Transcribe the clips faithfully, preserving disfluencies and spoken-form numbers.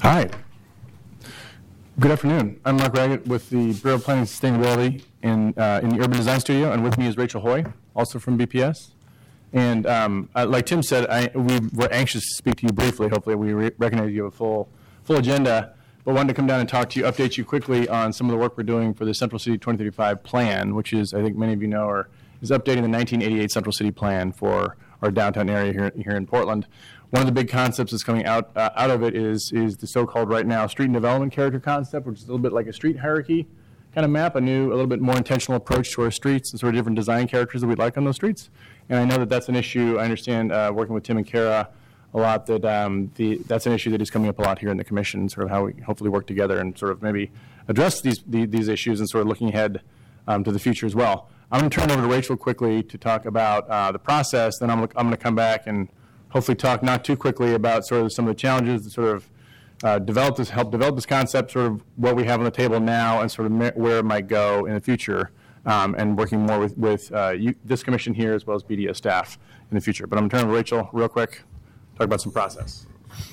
Hi. Good afternoon. I'm Mark Raggett with the Bureau of Planning and Sustainability in, uh, in the Urban Design Studio, and with me is Rachel Hoy, also from B P S. And um, uh, like Tim said, I, we were anxious to speak to you briefly. Hopefully we re- recognize you have a full, full agenda, but wanted to come down and talk to you, update you quickly on some of the work we're doing for the Central City twenty thirty-five plan, which is, I think many of you know, are, is updating the nineteen eighty-eight Central City plan for our downtown area here, here in Portland. One of the big concepts that's coming out uh, out of it is is the so-called right now street and development character concept, which is a little bit like a street hierarchy kind of map, a new, a little bit more intentional approach to our streets and sort of different design characters that we'd like on those streets. And I know that that's an issue. I understand uh, working with Tim and Kara a lot that um, the that's an issue that is coming up a lot here in the commission, sort of how we hopefully work together and sort of maybe address these the, these issues and sort of looking ahead um, to the future as well. I'm going to turn over to Rachel quickly to talk about uh, the process. Then I'm I'm going to come back and hopefully talk not too quickly about sort of some of the challenges that sort of uh, develop this, help develop this concept, sort of what we have on the table now and sort of where it might go in the future, um, and working more with, with uh, you, this commission here as well as B D S staff in the future. But I'm going to turn over to Rachel real quick, talk about some process.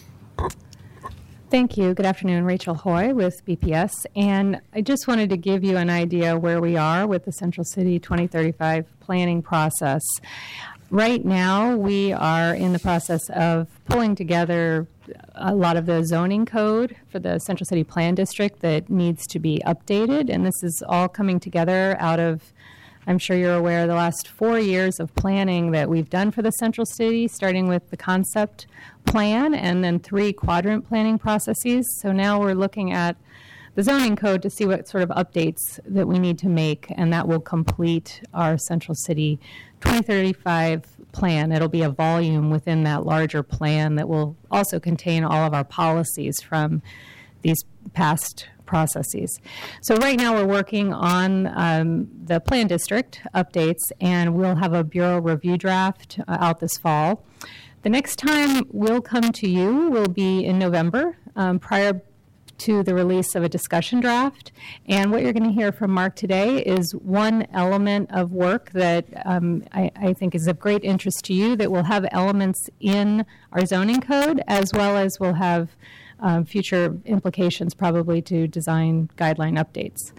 Thank you. Good afternoon. Rachel Hoy with B P S. And I just wanted to give you an idea where we are with the Central City twenty thirty-five planning process. Right now, we are in the process of pulling together a lot of the zoning code for the Central City Plan District that needs to be updated. And this is all coming together out of, I'm sure you're aware, the last four years of planning that we've done for the Central City, starting with the concept plan and then three quadrant planning processes. So now we're looking at the zoning code to see what sort of updates that we need to make, and that will complete our Central City twenty thirty-five plan. It'll be a volume within that larger plan that will also contain all of our policies from these past processes. So right now we're working on um, the plan district updates, and we'll have a bureau review draft uh, out this fall. The next time we'll come to you will be in November, um, prior to the release of a discussion draft. And what you're going to hear from Mark today is one element of work that um, I, I think is of great interest to you that will have elements in our zoning code, as well as will have um, future implications probably to design guideline updates.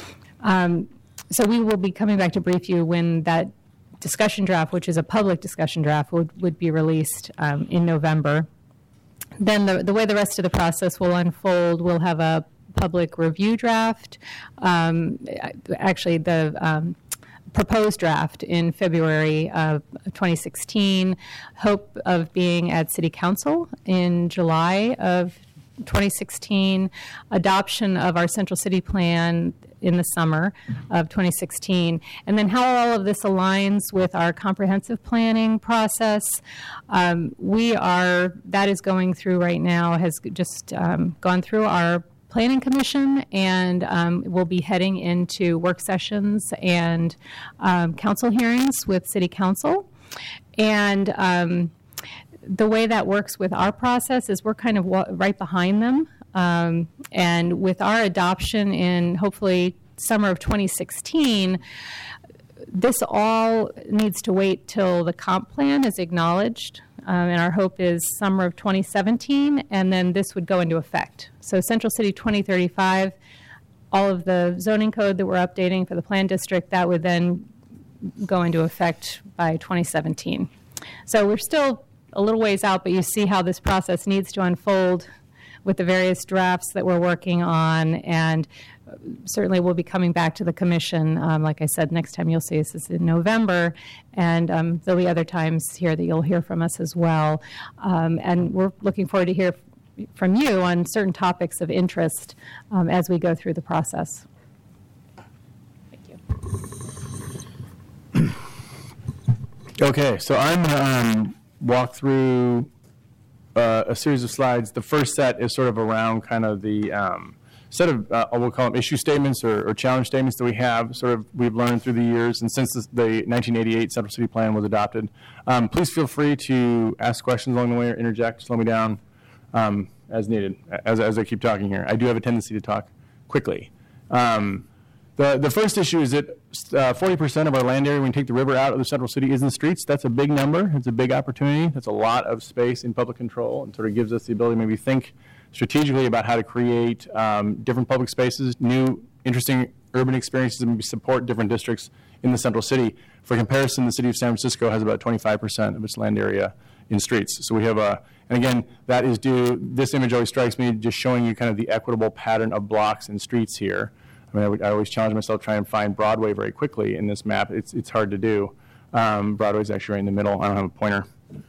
Um, so we will be coming back to brief you when that discussion draft, which is a public discussion draft, would, would be released um, in November. Then the, the way the rest of the process will unfold, we'll have a public review draft, um, actually the um, proposed draft in February of twenty sixteen, hope of being at City Council in July of twenty sixteen, adoption of our Central City Plan in the summer of twenty sixteen, and then how all of this aligns with our comprehensive planning process. Um, we are, that is going through right now, has just um, gone through our Planning Commission, and um, we'll be heading into work sessions and um, council hearings with City Council. And um, the way that works with our process is we're kind of wa- right behind them. Um, and with our adoption in hopefully summer of twenty sixteen, this all needs to wait till the comp plan is acknowledged. Um, and our hope is summer of twenty seventeen, and then this would go into effect. So Central City twenty thirty-five, all of the zoning code that we're updating for the plan district, that would then go into effect by twenty seventeen. So we're still a little ways out, but you see how this process needs to unfold with the various drafts that we're working on, and certainly we'll be coming back to the commission. Um, like I said, next time you'll see us is in November, and um, there'll be other times here that you'll hear from us as well. Um, and we're looking forward to hear from you on certain topics of interest um, as we go through the process. Thank you. Okay, so I'm going to um, walk through Uh, a series of slides. The first set is sort of around kind of the um, set of, uh, we'll call them issue statements or, or challenge statements that we have, sort of we've learned through the years and since this, the nineteen eighty-eight Central City Plan was adopted. Um, please feel free to ask questions along the way or interject, slow me down um, as needed, as, as I keep talking here. I do have a tendency to talk quickly. Um, The, the first issue is that uh, forty percent of our land area, when you take the river out of the Central City, is in the streets. That's a big number. It's a big opportunity. That's a lot of space in public control and sort of gives us the ability to maybe think strategically about how to create um, different public spaces, new, interesting urban experiences, and support different districts in the central city. For comparison, the city of San Francisco has about twenty-five percent of its land area in streets. So we have a, and again, that is due, this image always strikes me just showing you kind of the equitable pattern of blocks and streets here. I mean, I, would, I always challenge myself to try and find Broadway very quickly in this map. It's, it's hard to do. Um, Broadway's actually right in the middle. I don't have a pointer.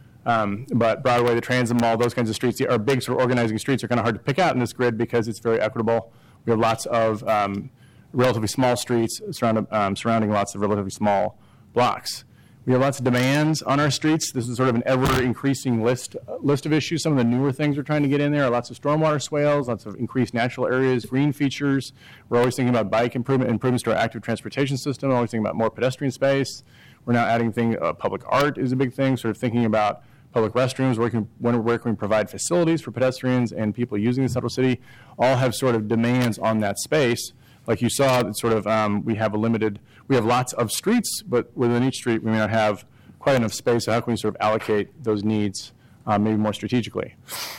Um, but Broadway, the Transit Mall, those kinds of streets, our big sort of organizing streets are kind of hard to pick out in this grid because it's very equitable. We have lots of um, relatively small streets surrounded, um, surrounding lots of relatively small blocks. We have lots of demands on our streets. This is sort of an ever-increasing list uh, list of issues. Some of the newer things we're trying to get in there are lots of stormwater swales, lots of increased natural areas, green features. We're always thinking about bike improvement, improvements to our active transportation system. We're always thinking about more pedestrian space. We're now adding thing, uh, public art is a big thing, sort of thinking about public restrooms, where can, when, where can we provide facilities for pedestrians and people using the central city, all have sort of demands on that space. Like you saw, it's sort of, um, we have a limited, we have lots of streets, but within each street we may not have quite enough space, so how can we sort of allocate those needs uh, maybe more strategically?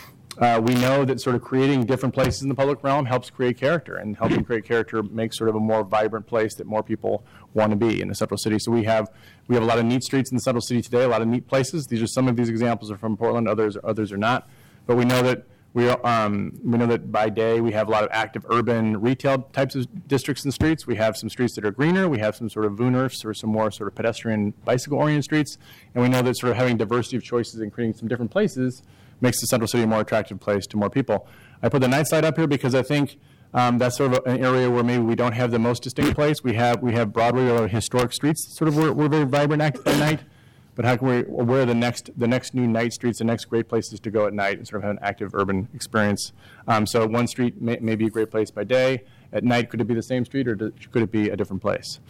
Uh, we know that sort of creating different places in the public realm helps create character, and helping create character makes sort of a more vibrant place that more people want to be in the central city. So we have we have a lot of neat streets in the central city today, a lot of neat places. These are some of these examples are from Portland, others others are not. But we know that we are, um, we know that by day we have a lot of active urban retail types of districts and streets. We have some streets that are greener. We have some sort of Voonurfs or some more sort of pedestrian bicycle-oriented streets. And we know that sort of having diversity of choices and creating some different places makes the central city a more attractive place to more people. I put the night side up here because I think um, that's sort of an area where maybe we don't have the most distinct place. We have we have Broadway or historic streets, sort of we're, we're very vibrant at night. But how can we, where are the next the next new night streets, the next great places to go at night and sort of have an active urban experience? Um, so one street may, may be a great place by day. At night, could it be the same street or do, could it be a different place?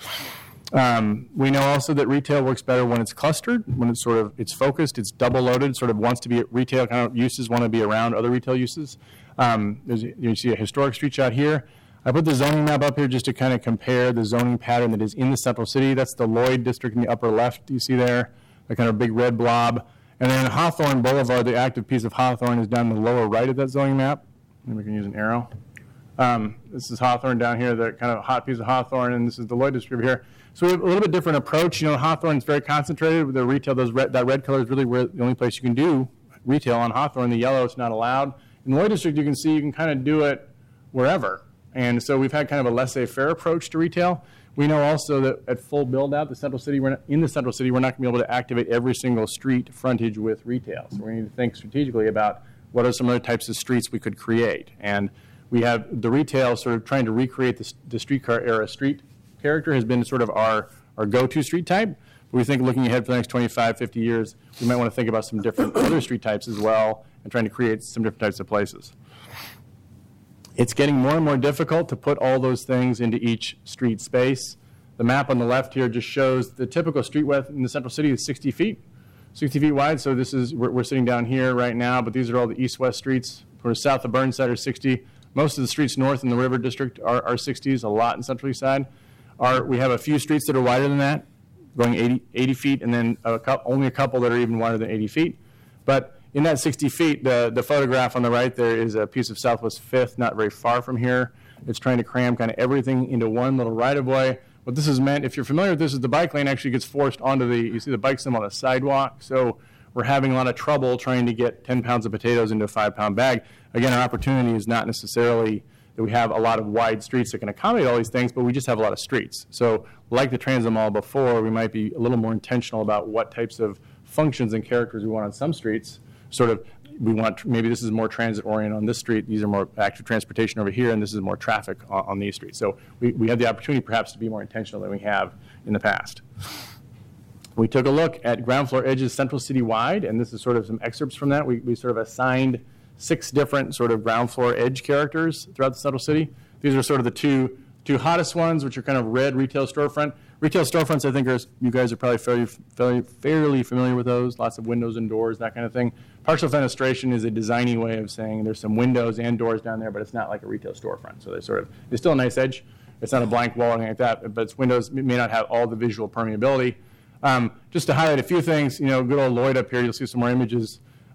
Um, we know also that retail works better when it's clustered, when it's sort of, it's focused, it's double loaded, sort of wants to be at retail kind of uses, want to be around other retail uses. Um, there's, you see a historic street shot here. I put the zoning map up here just to kind of compare the zoning pattern that is in the central city. That's the Lloyd district in the upper left, you see there, the kind of big red blob. And then Hawthorne Boulevard, the active piece of Hawthorne is down the lower right of that zoning map. Maybe we can use an arrow. Um, this is Hawthorne down here, the kind of hot piece of Hawthorne, and this is the Lloyd district here. So we have a little bit different approach. You know, Hawthorne is very concentrated with the retail. Those red, that red color is really where the only place you can do retail on Hawthorne. The yellow is not allowed. In the Lloyd district, you can see you can kind of do it wherever. And so we've had kind of a laissez-faire approach to retail. We know also that at full build-out, the central city, we're not, in the central city, we're not going to be able to activate every single street frontage with retail. So we need to think strategically about what are some other types of streets we could create. And we have the retail sort of trying to recreate the, the streetcar era street character has been sort of our, our go-to street type. But we think looking ahead for the next twenty-five, fifty years, we might want to think about some different other street types as well and trying to create some different types of places. It's getting more and more difficult to put all those things into each street space. The map on the left here just shows the typical street width in the central city is sixty feet, sixty feet wide. So this is, we're, we're sitting down here right now, but these are all the east-west streets. For south of Burnside are sixty. Most of the streets north in the River District are, are sixties, a lot in Central East Side. Are, we have a few streets that are wider than that, going eighty, eighty feet, and then a couple, only a couple that are even wider than eighty feet. But in that sixty feet, the, the photograph on the right there is a piece of Southwest Fifth, not very far from here. It's trying to cram kind of everything into one little right-of-way. What this is meant, if you're familiar with this, is the bike lane actually gets forced onto the, you see the bike symbol on the sidewalk. So we're having a lot of trouble trying to get ten pounds of potatoes into a five-pound bag. Again, our opportunity is not necessarily that we have a lot of wide streets that can accommodate all these things, but we just have a lot of streets. So like the Transit Mall before, we might be a little more intentional about what types of functions and characters we want on some streets. Sort of, we want, maybe this is more transit-oriented on this street, these are more active transportation over here, and this is more traffic on, on these streets. So we, we have the opportunity perhaps to be more intentional than we have in the past. We took a look at ground floor edges central city-wide, and this is sort of some excerpts from that. We, we sort of assigned six different sort of ground floor edge characters throughout the central city. These are sort of the two, two hottest ones, which are kind of red retail storefront. Retail storefronts, I think, are, you guys are probably fairly, fairly, fairly familiar with those, lots of windows and doors, that kind of thing. Partial fenestration is a designy way of saying there's some windows and doors down there, but it's not like a retail storefront. So they sort of, it's still a nice edge. It's not a blank wall or anything like that, but its windows may not have all the visual permeability. Um, just to highlight a few things, you know, good old Lloyd up here, you'll see some more images.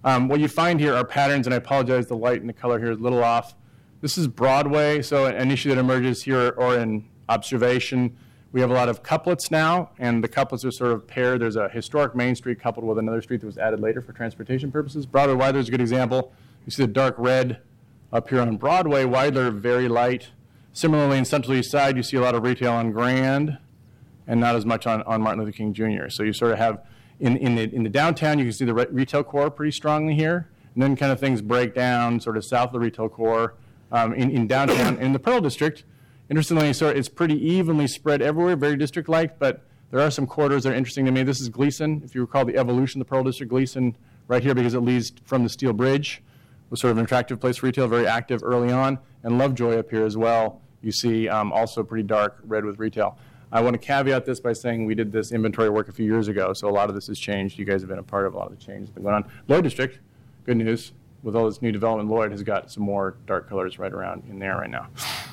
Um, what you find here are patterns, and I apologize, the light and the color here is a little off. This is Broadway, so an issue that emerges here or in observation. We have a lot of couplets now, and the couplets are sort of paired. There's a historic Main Street coupled with another street that was added later for transportation purposes. Broadway Weidler is a good example. You see the dark red up here on Broadway. Weidler, very light. Similarly, in Central East Side, you see a lot of retail on Grand and not as much on, on Martin Luther King Junior So you sort of have, in, in, the, in the downtown, you can see the re retail core pretty strongly here. And then kind of things break down sort of south of the retail core um, in, in downtown. In the Pearl District, interestingly, sort of, it's pretty evenly spread everywhere, very district-like, but there are some corridors that are interesting to me. This is Gleason. If you recall the evolution of the Pearl District, Gleason right here because it leads from the Steel Bridge was sort of an attractive place for retail, very active early on. And Lovejoy up here as well, you see um, also pretty dark red with retail. I want to caveat this by saying we did this inventory work a few years ago, so a lot of this has changed. You guys have been a part of a lot of the changes that have been going on. Lloyd District, good news, with all this new development, Lloyd has got some more dark colors right around in there right now.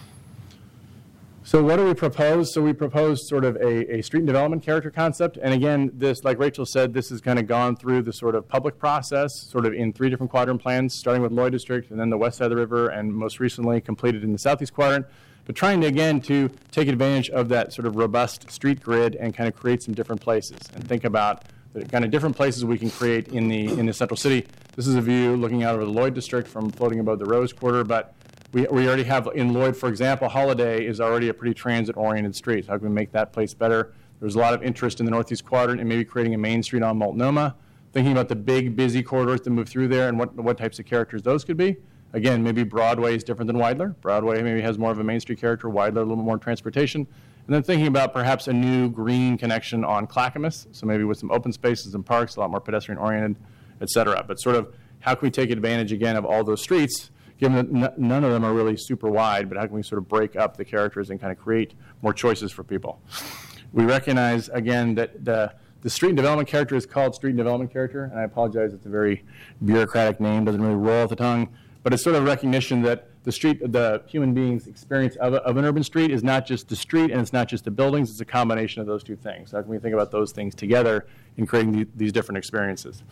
So what do we propose? So we propose sort of a, a street and development character concept. And again, this, like Rachel said, this has kind of gone through the sort of public process, sort of in three different quadrant plans, starting with Lloyd District and then the west side of the river, and most recently completed in the southeast quadrant. But trying to, again, to take advantage of that sort of robust street grid and kind of create some different places and think about the kind of different places we can create in the, in the central city. This is a view looking out over the Lloyd District from floating above the Rose Quarter, but We, we already have, in Lloyd, for example, Holiday is already a pretty transit-oriented street. How can we make that place better? There's a lot of interest in the northeast quadrant and maybe creating a main street on Multnomah, thinking about the big, busy corridors that move through there and what, what types of characters those could be. Again, maybe Broadway is different than Weidler. Broadway maybe has more of a Main Street character, Weidler a little more transportation. And then thinking about perhaps a new green connection on Clackamas, so maybe with some open spaces and parks, a lot more pedestrian-oriented, et cetera. But sort of how can we take advantage, again, of all those streets, given that n none of them are really super wide, but how can we sort of break up the characters and kind of create more choices for people? We recognize, again, that the, the street and development character is called street and development character, and I apologize, it's a very bureaucratic name, doesn't really roll off the tongue, but it's sort of recognition that the street, the human being's experience of, a, of an urban street is not just the street and it's not just the buildings, it's a combination of those two things. So how can we think about those things together in creating the, these different experiences?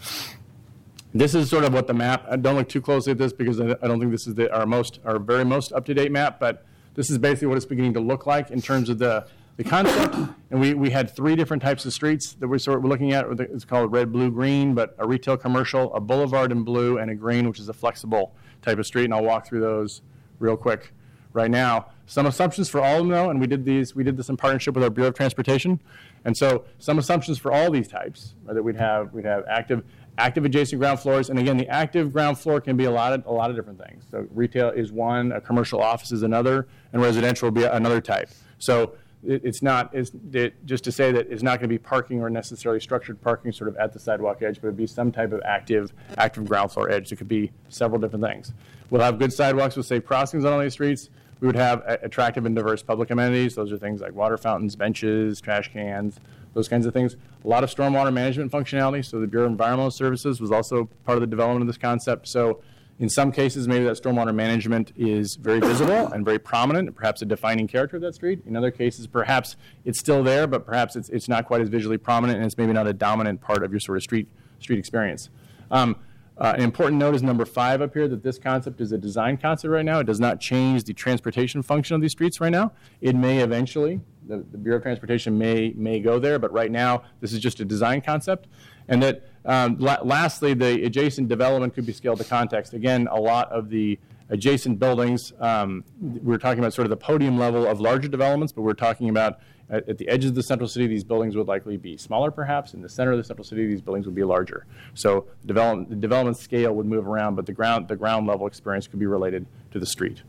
This is sort of what the map, I don't look too closely at this because I don't think this is the, our most, our very most up-to-date map, but this is basically what it's beginning to look like in terms of the, the concept. And we, we had three different types of streets that we're sort of looking at. It's called red, blue, green, but a retail commercial, a boulevard in blue, and a green, which is a flexible type of street. And I'll walk through those real quick right now. Some assumptions for all of them, though, and we did these, we did this in partnership with our Bureau of Transportation. And so some assumptions for all these types are that we'd have, we'd have active, active adjacent ground floors, and again, the active ground floor can be a lot of a lot of different things. So retail is one, a commercial office is another, and residential will be another type. So it, it's not it's, it, just to say that it's not going to be parking or necessarily structured parking sort of at the sidewalk edge, but it'd be some type of active active ground floor edge. It could be several different things. We'll have good sidewalks with safe crossings on all these streets. We would have attractive and diverse public amenities. Those are things like water fountains, benches, trash cans, those kinds of things. A lot of stormwater management functionality. So the Bureau of Environmental Services was also part of the development of this concept. So in some cases, maybe that stormwater management is very visible and very prominent, and perhaps a defining character of that street. In other cases, perhaps it's still there, but perhaps it's, it's not quite as visually prominent, and it's maybe not a dominant part of your sort of street, street experience. Um, Uh, an important note is number five up here, that this concept is a design concept right now. It does not change the transportation function of these streets right now. It may eventually, the, the Bureau of Transportation may, may go there, but right now this is just a design concept. And that um, la lastly, the adjacent development could be scaled to context. Again, a lot of the adjacent buildings, um, we're talking about sort of the podium level of larger developments, but we're talking about At, at the edges of the central city, these buildings would likely be smaller, perhaps. In the center of the central city, these buildings would be larger. So the development, the development scale would move around, but the ground, the ground level experience could be related to the street.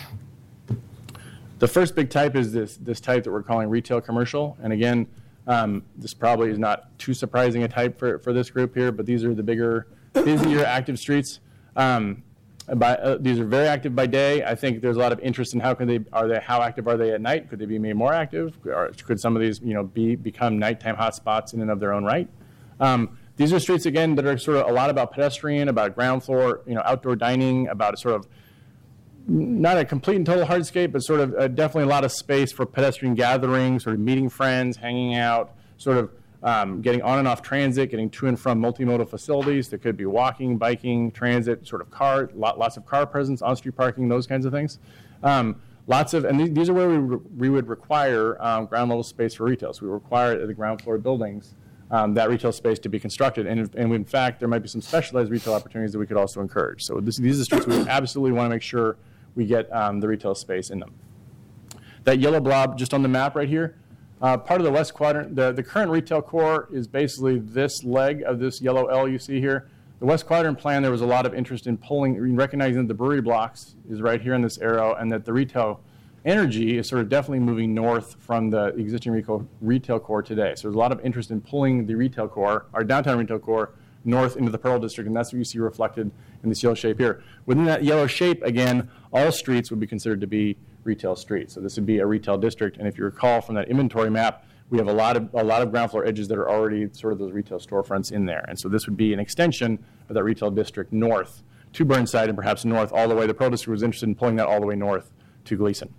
The first big type is this, this type that we're calling retail commercial. And again, um, this probably is not too surprising a type for, for this group here, but these are the bigger, busier, active streets. Um, By, uh, these are very active by day. I think there's a lot of interest in how can they are they how active are they at night? Could they be made more active? Or could some of these you know be become nighttime hotspots in and of their own right? Um, these are streets again that are sort of a lot about pedestrian, about ground floor, you know, outdoor dining, about sort of not a complete and total hardscape, but sort of uh, definitely a lot of space for pedestrian gathering, sort of meeting friends, hanging out, sort of um, getting on and off transit, getting to and from multimodal facilities. There could be walking, biking, transit, sort of car, lot, lots of car presence, on-street parking, those kinds of things. Um, lots of, and these, these are where we, re we would require um, ground level space for retail. So we require at the ground floor buildings um, that retail space to be constructed. And, and in fact, there might be some specialized retail opportunities that we could also encourage. So this, these are streets we absolutely want to make sure we get um, the retail space in them. That yellow blob just on the map right here, uh, part of the west quadrant, the, the current retail core is basically this leg of this yellow L you see here. The west quadrant plan, there was a lot of interest in pulling, recognizing that the brewery blocks is right here in this arrow, and that the retail energy is sort of definitely moving north from the existing retail, retail core today. So there's a lot of interest in pulling the retail core, our downtown retail core, north into the Pearl District, and that's what you see reflected in this yellow shape here. Within that yellow shape, again, all streets would be considered to be retail streets. So this would be a retail district, and if you recall from that inventory map, we have a lot of a lot of ground floor edges that are already sort of those retail storefronts in there. And so this would be an extension of that retail district north to Burnside and perhaps north all the way. The Pearl District was interested in pulling that all the way north to Gleason.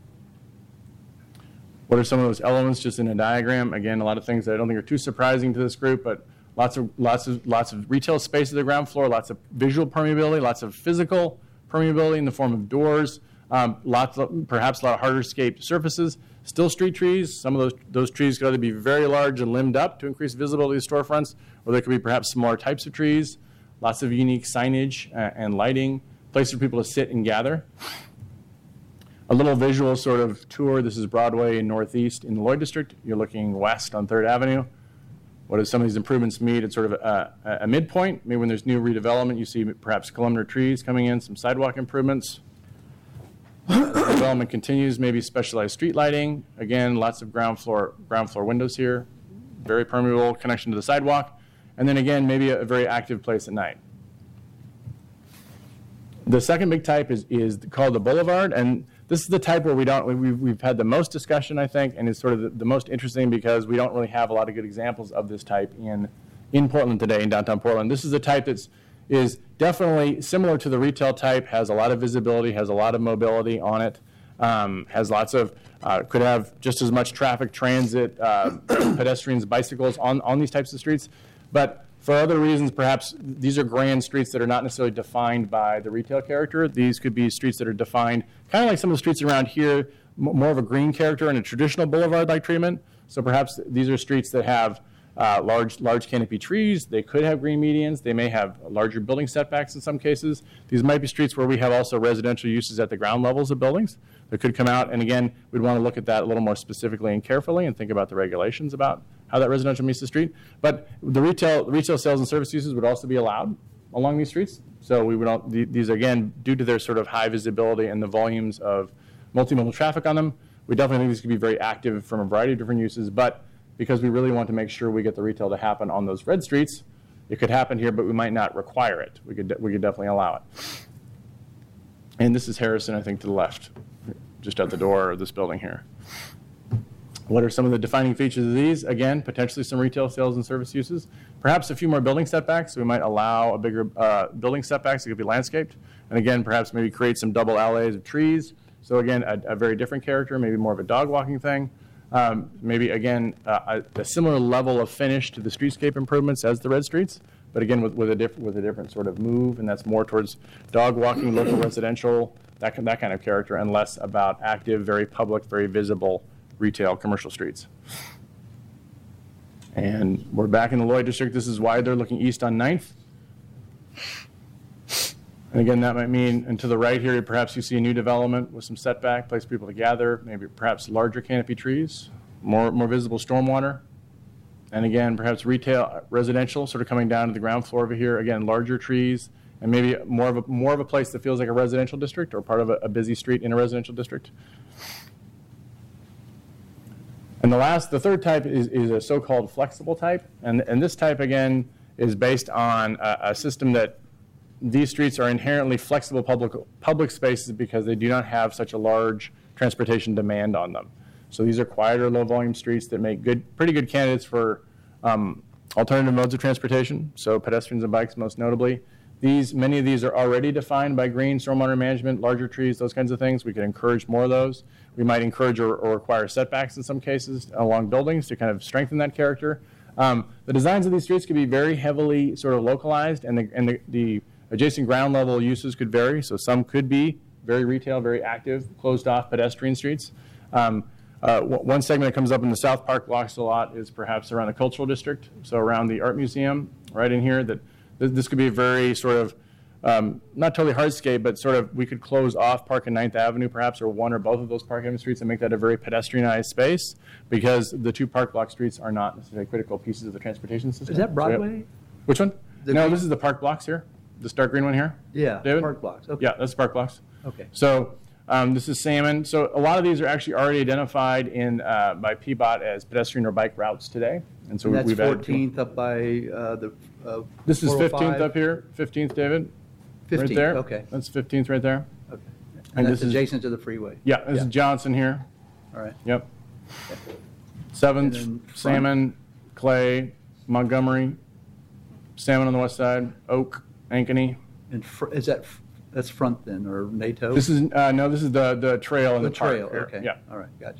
What are some of those elements just in a diagram? Again, a lot of things that I don't think are too surprising to this group, but lots of lots of lots of retail space at the ground floor, lots of visual permeability, lots of physical permeability in the form of doors, um, lots of perhaps a lot of harder-scaped surfaces. Still street trees. Some of those those trees could either be very large and limbed up to increase visibility of storefronts, or they could be perhaps smaller types of trees. Lots of unique signage uh, and lighting, places for people to sit and gather. A little visual sort of tour. This is Broadway in Northeast in the Lloyd District. You're looking west on Third Avenue. What do some of these improvements mean at sort of a, a midpoint? Maybe when there's new redevelopment, you see perhaps columnar trees coming in, some sidewalk improvements. As the development continues, maybe specialized street lighting. Again, lots of ground floor ground floor windows here. Very permeable connection to the sidewalk. And then again, maybe a, a very active place at night. The second big type is, is called the boulevard, and this is the type where we don't, we've, we've had the most discussion, I think, and it's sort of the, the most interesting because we don't really have a lot of good examples of this type in, in Portland today, in downtown Portland. This is a type that's is definitely similar to the retail type, has a lot of visibility, has a lot of mobility on it, um, has lots of, uh, could have just as much traffic, transit, uh, pedestrians, bicycles on, on these types of streets. But for other reasons, perhaps these are grand streets that are not necessarily defined by the retail character. These could be streets that are defined, kind of like some of the streets around here, more of a green character and a traditional boulevard-like treatment. So perhaps these are streets that have uh, large, large canopy trees. They could have green medians. They may have larger building setbacks in some cases. These might be streets where we have also residential uses at the ground levels of buildings that could come out. And again, we'd want to look at that a little more specifically and carefully and think about the regulations about how that residential meets the street. But the retail, retail sales and service uses would also be allowed along these streets. So we would all, these, again, due to their sort of high visibility and the volumes of multimodal traffic on them, we definitely think these could be very active from a variety of different uses. But because we really want to make sure we get the retail to happen on those red streets, it could happen here, but we might not require it. We could, we could definitely allow it. And this is Harrison, I think, to the left, just out the door of this building here. What are some of the defining features of these? Again, potentially some retail sales and service uses. Perhaps a few more building setbacks. So we might allow a bigger uh, building setbacks that could be landscaped. And again, perhaps maybe create some double alleys of trees. So again, a, a very different character, maybe more of a dog walking thing. Um, maybe, again, uh, a, a similar level of finish to the streetscape improvements as the red streets, but again, with, with, a, diff with a different sort of move, and that's more towards dog walking, local residential, that, that kind of character, and less about active, very public, very visible retail commercial streets. And we're back in the Lloyd District. This is why they're looking east on ninth. And again, that might mean, and to the right here, perhaps you see a new development with some setback, place for people to gather, maybe perhaps larger canopy trees, more, more visible stormwater. And again, perhaps retail, residential, sort of coming down to the ground floor over here. Again, larger trees, and maybe more of a, more of a place that feels like a residential district or part of a, a busy street in a residential district. And the last, the third type is, is a so-called flexible type. And, and this type, again, is based on a, a system that these streets are inherently flexible public, public spaces because they do not have such a large transportation demand on them. So these are quieter, low-volume streets that make good, pretty good candidates for um, alternative modes of transportation, so pedestrians and bikes most notably. These, many of these are already defined by green, stormwater management, larger trees, those kinds of things. We could encourage more of those. We might encourage or, or require setbacks in some cases along buildings to kind of strengthen that character. Um, the designs of these streets could be very heavily sort of localized, and the, and the, the adjacent ground level uses could vary. So some could be very retail, very active, closed off pedestrian streets. Um, uh, w- one segment that comes up in the South Park blocks a lot is perhaps around the cultural district, so around the art museum, right in here. That th- this could be a very sort of um, not totally hardscape, but sort of we could close off Park and Ninth Avenue perhaps, or one or both of those Park Avenue streets, and make that a very pedestrianized space, because the two Park Block streets are not necessarily critical pieces of the transportation system. Is that Broadway? So, yeah. Which one? The no, green- this is the Park Blocks here. The dark green one here? Yeah, David? Park Blocks. Okay. Yeah, that's Park Blocks. Okay. So um, this is Salmon. So a lot of these are actually already identified in uh, by P B O T as pedestrian or bike routes today. And so And we- that's we've added. fourteenth up by uh, the. Uh, This is four oh fifteenth five? up here. fifteenth, David? Right fifteenth, there. okay. That's fifteenth right there. Okay. And And that's this is- adjacent to the freeway? Yeah, this is Johnson here. All right. Yep. Seventh, And then front. Salmon, Clay, Montgomery, Salmon on the west side, Oak, Ankeny. And fr- is that, f- that's front then, or NATO? This is, uh, no, this is the, the trail in The the park trail, here. okay. Yeah. All right, gotcha.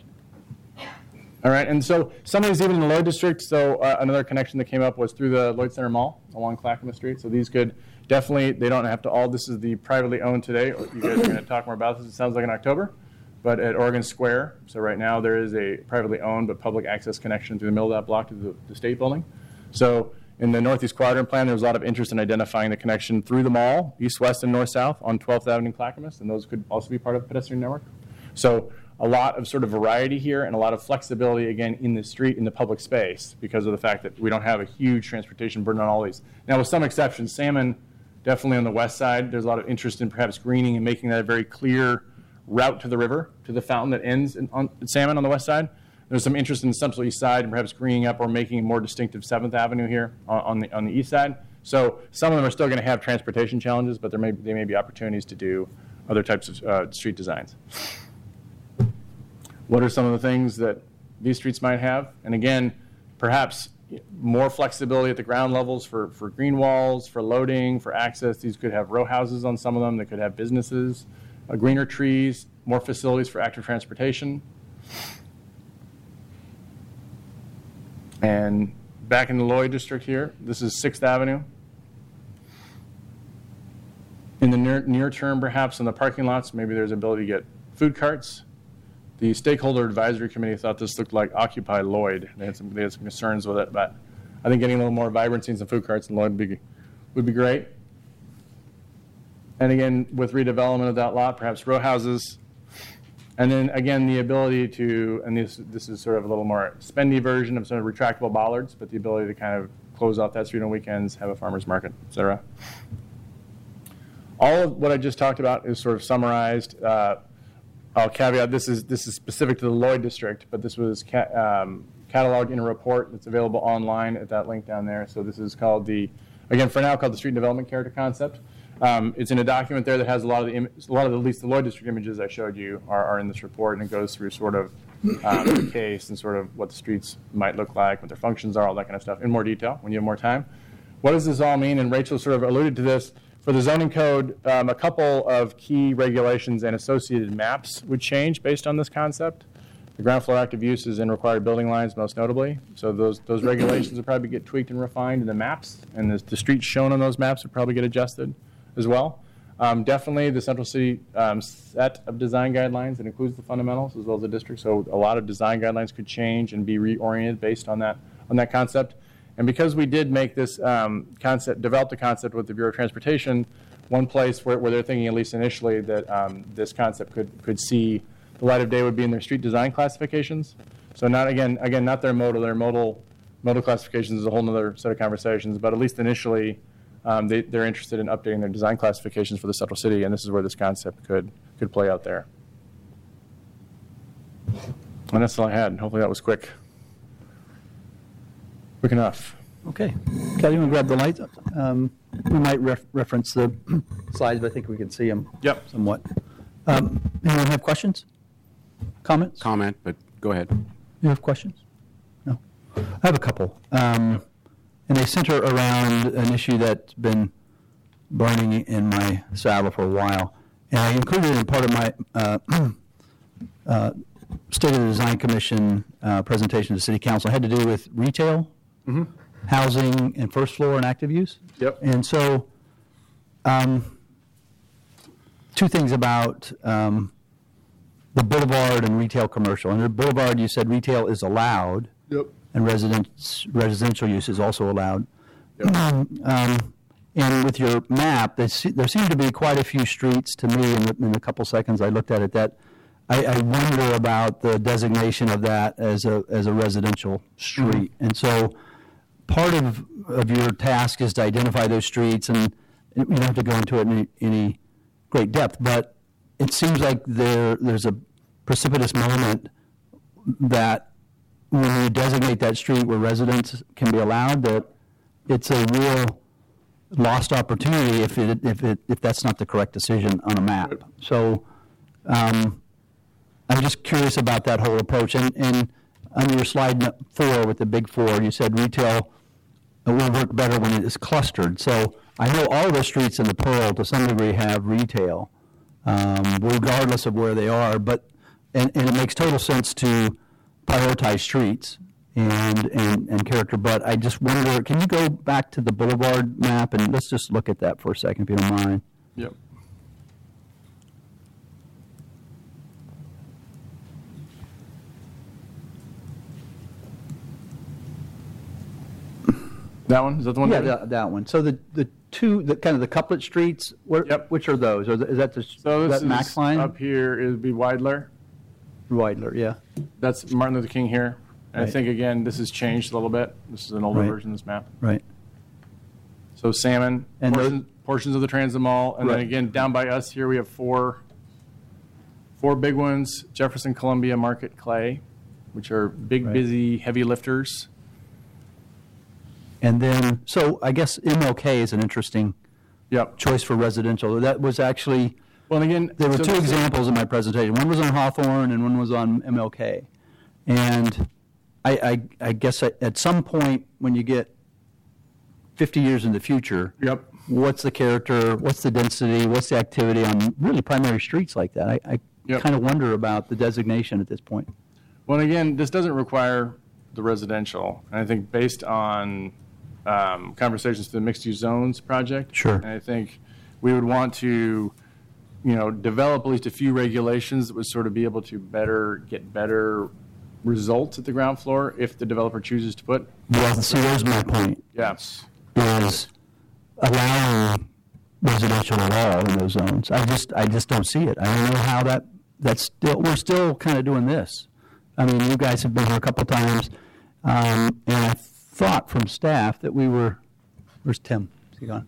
All right, and so some of these even in the Lloyd District, so uh, another connection that came up was through the Lloyd Center Mall along Clackamas Street. So these could definitely, they don't have to all, this is the privately owned today. You guys are going to talk more about this, it sounds like in October. But at Oregon Square, so right now there is a privately owned but public access connection through the middle of that block to the, the State Building. So in the Northeast Quadrant Plan, there was a lot of interest in identifying the connection through the mall, east, west, and north, south on twelfth Avenue and Clackamas, and those could also be part of the pedestrian network. So a lot of sort of variety here and a lot of flexibility, again, in the street, in the public space, because of the fact that we don't have a huge transportation burden on all these. Now, with some exceptions, Salmon, definitely on the west side, there's a lot of interest in perhaps greening and making that a very clear route to the river, to the fountain that ends in, on Salmon on the west side. There's some interest in the central east side and perhaps greening up or making a more distinctive seventh Avenue here on, on, the, on the east side. So some of them are still going to have transportation challenges, but there may, there may be opportunities to do other types of uh, street designs. What are some of the things that these streets might have? And again, perhaps more flexibility at the ground levels for, for green walls, for loading, for access. These could have row houses on some of them. They could have businesses, uh, greener trees, more facilities for active transportation. And back in the Lloyd District here, this is sixth Avenue. In the near, near term, perhaps in the parking lots, maybe there's ability to get food carts. The Stakeholder Advisory Committee thought this looked like Occupy Lloyd. They had some, they had some concerns with it, but I think getting a little more vibrancy and some food carts in Lloyd would be, would be great. And again, with redevelopment of that lot, perhaps row houses. And then again, the ability to, and this, this is sort of a little more spendy version of sort of retractable bollards, but the ability to kind of close off that street on weekends, have a farmer's market, et cetera. All of what I just talked about is sort of summarized. Uh, I'll caveat this is this is specific to the Lloyd District, but this was ca- um, cataloged in a report that's available online at that link down there. So this is called the, again for now called the Street Development Character Concept. Um, it's in a document there that has a lot of the Im- a lot of the, at least the Lloyd District images I showed you are, are in this report, and it goes through sort of um, the case and sort of what the streets might look like, what their functions are, all that kind of stuff in more detail when you have more time. What does this all mean? And Rachel sort of alluded to this. For the zoning code, um, a couple of key regulations and associated maps would change based on this concept. The ground floor active uses and required building lines, most notably. So those those regulations would probably get tweaked and refined in the maps, and the, the streets shown on those maps would probably get adjusted as well. Um, definitely the Central City um, set of design guidelines that includes the fundamentals as well as the district. So a lot of design guidelines could change and be reoriented based on that on that concept. And because we did make this um, concept, develop the concept with the Bureau of Transportation, one place where, where they're thinking, at least initially, that um, this concept could, could see the light of day would be in their street design classifications. So not, again, again, not their modal, their modal, modal classifications is a whole other set of conversations, but at least initially, um, they, they're interested in updating their design classifications for the Central City, and this is where this concept could, could play out there. And that's all I had. Hopefully that was quick. Quick enough. Okay. Kelly, you want to grab the light? Um, we might ref- reference the slides, but I think we can see them Yep. somewhat. Um, anyone have questions? Comments? Comment, but go ahead. You have questions? No. I have a couple. Um, and they center around an issue that's been burning in my saddle for a while. And I included it in part of my uh, uh, State of the Design Commission uh, presentation to the City Council. It had to do with retail housing and first floor and active use. Yep. And so, um, two things about um, the boulevard and retail commercial. And the boulevard, you said retail is allowed. Yep. And residence, residential use is also allowed. Yep. Um, and with your map, there, se- there seem to be quite a few streets to me in the, in the couple seconds I looked at it that I, I wonder about the designation of that as a as a residential street. Mm-hmm. And so part of, of your task is to identify those streets, and you don't have to go into it in any, any great depth, but it seems like there there's a precipitous moment that when you designate that street where residents can be allowed, that it's a real lost opportunity if it if it if that's not the correct decision on a map. So um, I'm just curious about that whole approach. And, and on your slide no- four with the big four, you said retail will work better when it is clustered. So I know all the streets in the Pearl to some degree have retail, um, regardless of where they are. But and, and it makes total sense to prioritize streets and, and, and character. But I just wonder, can you go back to the boulevard map and let's just look at that for a second, if you don't mind. Yep. That one? Is that the one? Yeah, that- that, that one. So the, the two, the kind of the couplet streets, where, Yep. which are those? Are the, is that the So this that Max is line? up here. It would be Weidler. Weidler, yeah. That's Martin Luther King here. And Right. I think, again, this has changed a little bit. This is an older Right. version of this map. Right. So Salmon, And those- portion, portions of the Transit Mall. And Right. then again, down by us here, we have four, four big ones. Jefferson, Columbia, Market, Clay, which are big, Right. busy, heavy lifters. And then, so I guess M L K is an interesting Yep. choice for residential. That was actually, Well, and again, there were so two this is- examples in my presentation. One was on Hawthorne and one was on M L K. And I, I, I guess at, at some point when you get fifty years in the future, Yep. what's the character, what's the density, what's the activity on really primary streets like that? I, I Yep. kind of wonder about the designation at this point. Well, and again, this doesn't require the residential. And I think based on um, conversations to the mixed-use zones project. Sure. And I think we would want to, you know, develop at least a few regulations that would sort of be able to better, get better results at the ground floor if the developer chooses to put. Well, see, there's my point. Yes. Is allowing residential at all in those zones. I just, I just don't see it. I don't know how that, that's still, we're still kind of doing this. I mean, you guys have been here a couple times, um, and I thought from staff that we were, where's Tim? Is he gone?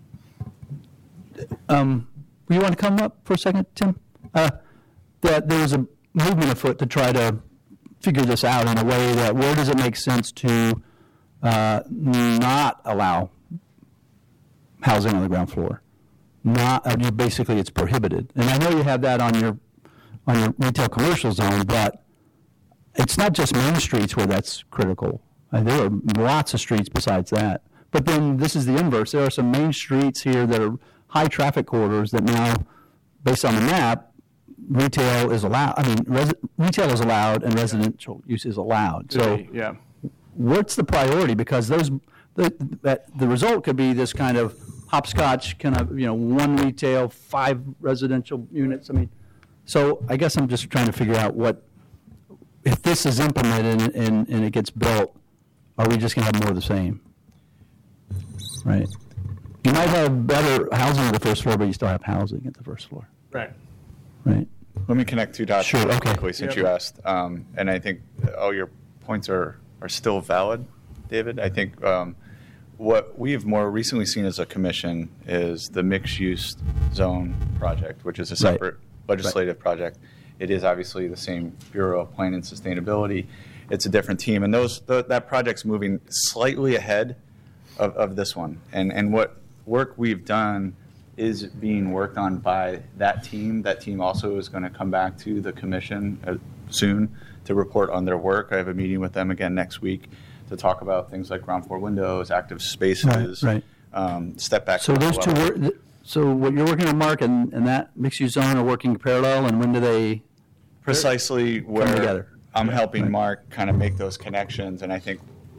Um, you want to come up for a second, Tim? Uh, that there was a movement afoot to try to figure this out in a way that where does it make sense to uh, not allow housing on the ground floor? Not uh, just basically it's prohibited. And I know you have that on your on your retail commercial zone, but it's not just main streets where that's critical. Uh, there are lots of streets besides that. But then this is the inverse. There are some main streets here that are high traffic corridors that now, based on the map, retail is allowed. I mean, resi- retail is allowed and residential use is allowed. So yeah. what's the priority? Because those the, that the result could be this kind of hopscotch, kind of, you know, one retail, five residential units. I mean, so I guess I'm just trying to figure out what, if this is implemented and, and, and it gets built, are we just going to have more of the same? Right. You might have better housing on the first floor, but you still have housing at the first floor. Right. Right. Let me connect two dots Sure, really okay. quickly since Yep. you asked. Um, and I think all your points are, are still valid, David. I think um, what we've more recently seen as a commission is the mixed-use zone project, which is a Right. separate legislative project. It is obviously the same Bureau of Plan and Sustainability. It's a different team. And those th- that project's moving slightly ahead of, of this one. And, and what work we've done is being worked on by that team. That team also is going to come back to the commission uh, soon to report on their work. I have a meeting with them again next week to talk about things like ground floor windows, active spaces, Right, Um, step back. So those two, level. wor- so what you're working on, Mark, and, and that mixed-use zone are working parallel, and when do they? Precisely where together. I'm helping Right. Mark kind of make those connections, and I think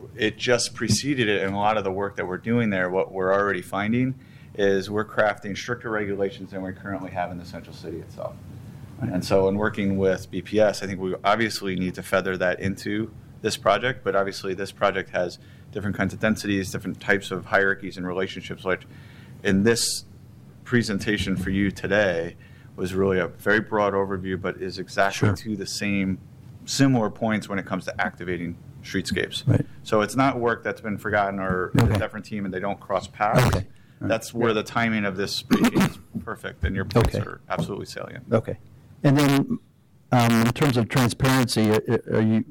it just preceded it, and a lot of the work that we're doing there, what we're already finding is we're crafting stricter regulations than we currently have in the central city itself. And so in working with B P S, I think we obviously need to feather that into this project, but obviously this project has different kinds of densities, different types of hierarchies and relationships, which in this presentation for you today was really a very broad overview, but is exactly Sure. to the same similar points when it comes to activating streetscapes. Right. So it's not work that's been forgotten or Okay. a different team and they don't cross paths. Okay. All right. That's where the timing of this briefing is perfect, and your points Okay. are absolutely salient. Okay. And then, um, in terms of transparency, are are you,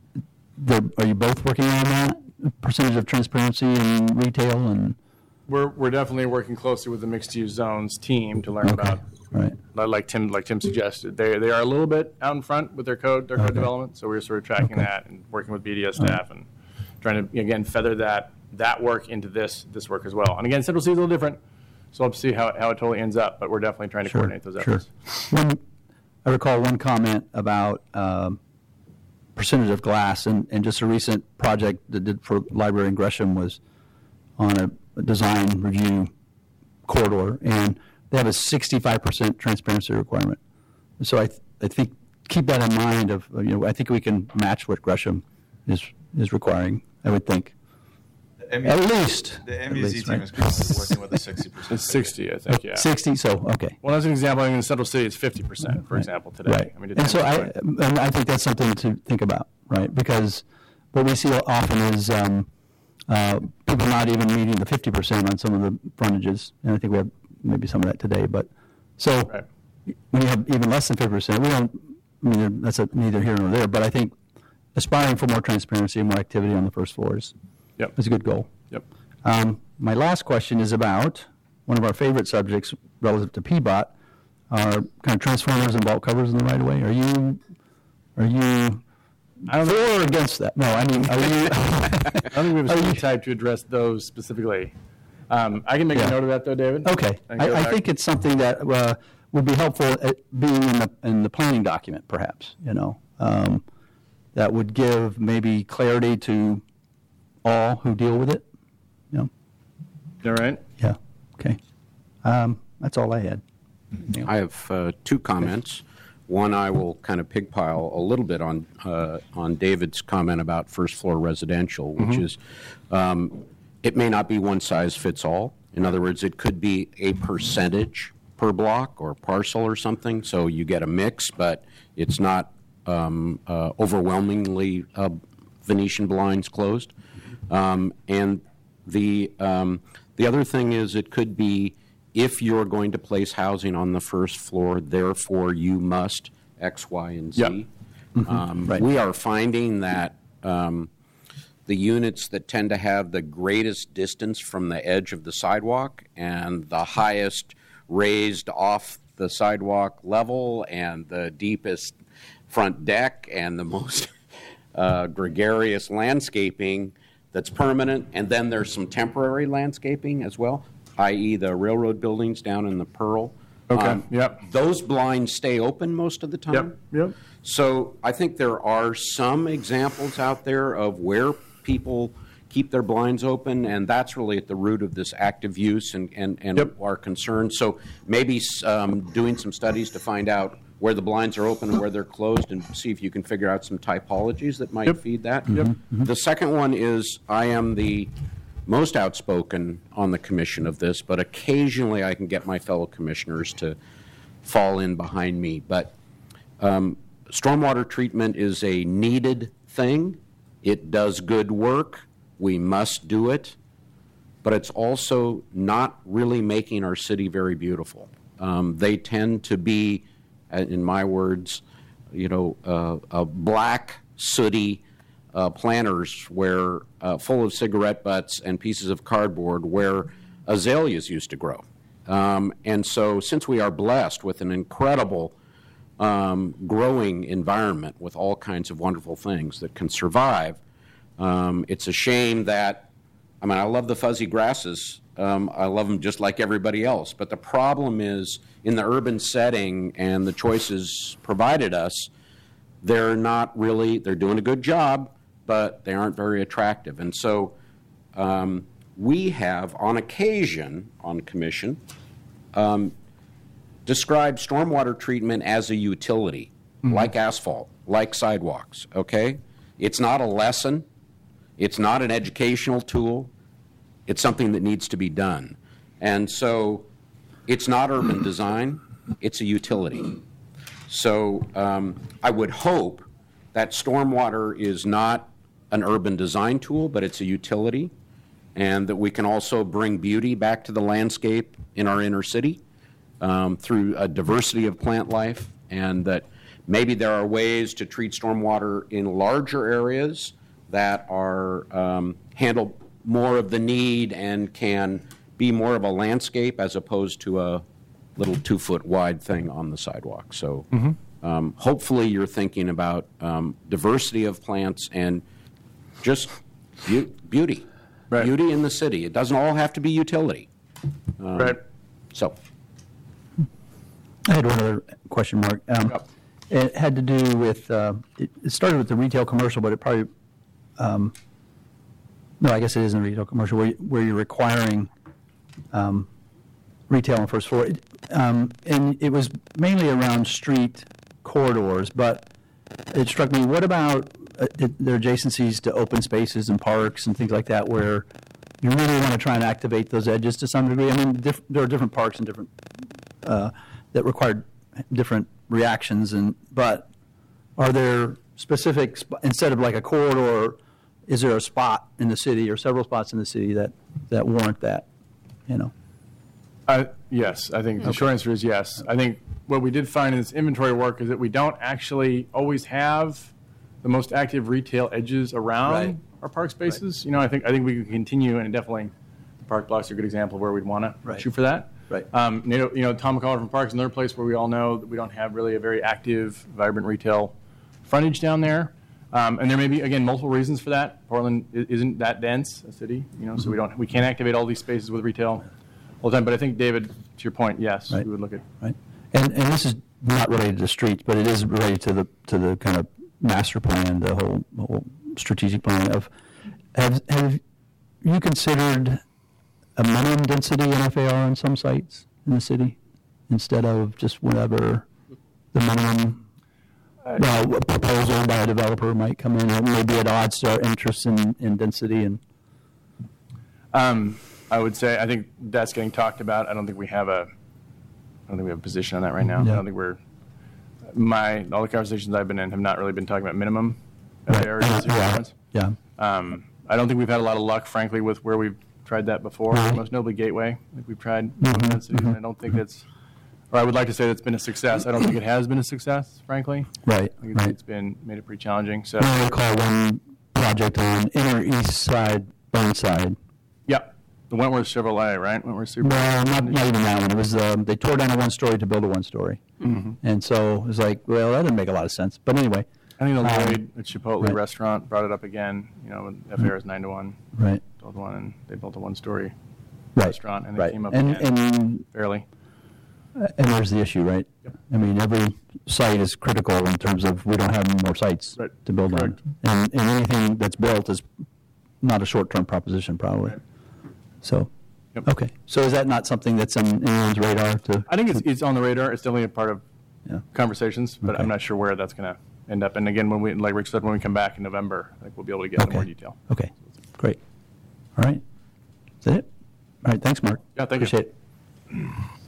the- are you both working on that? Percentage of transparency in retail and? We're, we're definitely working closely with the mixed-use zones team to learn Okay. about, Right. li- like Tim, like Tim suggested, they, they are a little bit out in front with their code, their code Okay. development, so we're sort of tracking Okay. that and working with B D S staff and trying to, again, feather that, that work into this, this work as well. And again, Central City is a little different, so we'll have to see how, how it totally ends up, but we're definitely trying to Sure, coordinate those sure. efforts. One, I recall one comment about um, percentage of glass, and, and just a recent project that did for Library in Gresham was on a, a design review corridor, and they have a sixty-five percent transparency requirement. So I, th- I think keep that in mind. Of you know, I think we can match what Gresham is is requiring. I would think. The M U- At least. The At M U Z least, team right? is currently working with a sixty percent. It's sixty, I think, yeah. sixty. So okay. Well, as an example, in Central City, it's fifty percent, for Right. example, today. Right. I mean, it and so I, depends, and I think that's something to think about, right? Because what we see often is um, uh, people not even meeting the fifty percent on some of the frontages, and I think we have maybe some of that today. But so Right. when you have even less than fifty percent, we don't. I mean, that's a, neither here nor there. But I think aspiring for more transparency and more activity on the first floors Yep. is a good goal. Yep. Um, my last question is about one of our favorite subjects relative to P B O T, are kind of transformers and vault covers in the right of way. Are you, are you I don't for know. or against that? No, I mean, are you? I don't think we have a Are you- study type to address those specifically. Um, I can make Yeah. a note of that, though, David. Okay, And go I, I back. think it's something that uh, would be helpful at being in the in the planning document, perhaps. You know, um, that would give maybe clarity to all who deal with it. You know, All right. yeah. Okay, um, that's all I had. I have uh, two comments. One, I will kind of pigpile a little bit on uh, on David's comment about first floor residential, which Mm-hmm. is um, it may not be one size fits all. In other words, it could be a percentage per block or parcel or something, so you get a mix, but it's not um, uh, overwhelmingly uh, Venetian blinds closed. Um, and the um, the other thing is it could be if you're going to place housing on the first floor, therefore you must X, Y, and Z. Yep. Um, Right. We are finding that um, the units that tend to have the greatest distance from the edge of the sidewalk and the highest raised off the sidewalk level and the deepest front deck and the most uh, gregarious landscaping that's permanent, and then there's some temporary landscaping as well, that is the railroad buildings down in the Pearl. Okay, yep. Those blinds stay open most of the time. Yep. Yep. So I think there are some examples out there of where people keep their blinds open, and that's really at the root of this active use and, and, and Yep. our concern. So maybe um, doing some studies to find out where the blinds are open and where they're closed, and see if you can figure out some typologies that might Yep. feed that. Yep. The second one is I am the most outspoken on the commission of this, but occasionally I can get my fellow commissioners to fall in behind me. But um, stormwater treatment is a needed thing. It does good work. We must do it. But it's also not really making our city very beautiful. Um, they tend to be, uh, in my words, you know, uh, a black, sooty uh, planters where uh, full of cigarette butts and pieces of cardboard where azaleas used to grow. Um, and so since we are blessed with an incredible um, growing environment with all kinds of wonderful things that can survive, um, it's a shame that, I mean, I love the fuzzy grasses. Um, I love them just like everybody else. But the problem is in the urban setting and the choices provided us, they're not really, they're doing a good job, but they aren't very attractive. And so um, we have, on occasion, on commission, um, described stormwater treatment as a utility, mm-hmm. like asphalt, like sidewalks, okay? It's not a lesson. It's not an educational tool. It's something that needs to be done. And so it's not urban design. It's a utility. So um, I would hope that stormwater is not an urban design tool, but it's a utility, and that we can also bring beauty back to the landscape in our inner city um, through a diversity of plant life, and that maybe there are ways to treat stormwater in larger areas that are um, handle more of the need and can be more of a landscape as opposed to a little two-foot wide thing on the sidewalk. So mm-hmm. um, hopefully you're thinking about um, diversity of plants and just be- beauty. Right. Beauty in the city. It doesn't all have to be utility. Um, right. So. I had one other question, Mark. Um, yep. It had to do with, uh, it, it started with the retail commercial, but it probably, um, no, I guess it isn't retail commercial, where, you, where you're requiring um, retail on first floor. It, um, and it was mainly around street corridors, but it struck me, what about uh, their adjacencies to open spaces and parks and things like that, where you really want to try and activate those edges to some degree? I mean, diff- there are different parks and different, uh, that require different reactions, and but are there specific, sp- instead of like a corridor, is there a spot in the city or several spots in the city that, that warrant that, you know? Uh, yes, I think the Okay. short answer is yes. I think what we did find in this inventory work is that we don't actually always have the most active retail edges around Right. our park spaces. Right. You know, I think I think we could continue, and definitely the park blocks are a good example where we'd want to Right. shoot for that. Right. Um, you know, you know, Tom McCullough from Parks, another place where we all know that we don't have really a very active, vibrant retail frontage down there. Um, and there may be, again, multiple reasons for that. Portland i- isn't that dense a city, you know, so we don't we can't activate all these spaces with retail all the time. But I think, David, to your point, yes, Right. we would look at. Right. And and this is not related to streets, but it is related to the to the kind of master plan, the whole, whole strategic plan of have have you considered a minimum density N F A R on some sites in the city instead of just whatever the minimum well, a proposal by a developer might come in, and maybe at odds to our interests in, in density and Um, I would say I think that's getting talked about. I don't think we have a. I don't think we have a position on that right now. Yeah. I don't think we're. My all the conversations I've been in have not really been talking about minimum Right. areas. Uh, yeah. requirements. yeah. Um, I don't think we've had a lot of luck, frankly, with where we've tried that before. Right. Most notably, Gateway. I think we've tried Mhm, densities, and I don't think it's. Or I would like to say that's been a success. I don't think it has been a success, frankly. Right. I think it's, Right. it's been made it pretty challenging. So. I recall one project on inner east side, Burnside. Yeah, the Wentworth Chevrolet, right? Wentworth Super. No, not, not even that one. It was um, they tore down a one story to build a one story, Mm-hmm. and so it was like, well, that didn't make a lot of sense. But anyway, I think the Um, Lloyd at Chipotle right. restaurant brought it up again. You know, F A R is nine to one. right, Built one, and they built a one-story right, restaurant, and they right, came up and again and barely. and there's the issue, right? Yep. I mean, every site is critical in terms of we don't have more sites Right. to build Correct. on, and, and anything that's built is not a short-term proposition, probably. Right. So, Yep. okay, so is that not something that's on anyone's radar? To I think it's it's on the radar. It's definitely a part of yeah. conversations, but Okay. I'm not sure where that's going to end up. And again, when we, like Rick said, when we come back in November, I think we'll be able to get into more Okay. detail. Okay, great. All right, is that it? All right, thanks, Mark. Yeah, thank you. Appreciate it.